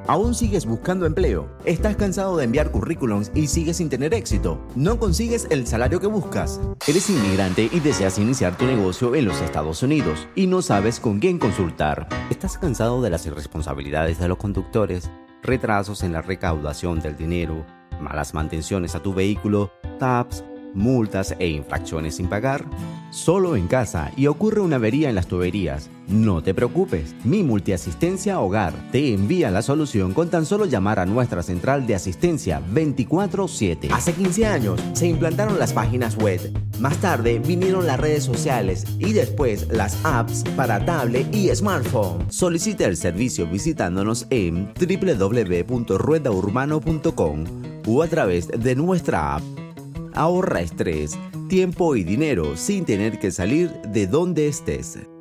¿Aún sigues buscando empleo? ¿Estás cansado de enviar currículums y sigues sin tener éxito? ¿No consigues el salario que buscas? ¿Eres inmigrante y deseas iniciar tu negocio en los Estados Unidos y no sabes con quién consultar? ¿Estás cansado de las irresponsabilidades de los conductores, retrasos en la recaudación del dinero, malas mantenciones a tu vehículo, taps, multas e infracciones sin pagar? Solo en casa y ocurre una avería en las tuberías. No te preocupes, Mi Multiasistencia Hogar te envía la solución con tan solo llamar a nuestra central de asistencia 24/7. Hace 15 años se implantaron las páginas web, más tarde vinieron las redes sociales y después las apps para tablet y smartphone. Solicita el servicio visitándonos en www.ruedaurbano.com o a través de nuestra app. Ahorra estrés, tiempo y dinero sin tener que salir de donde estés.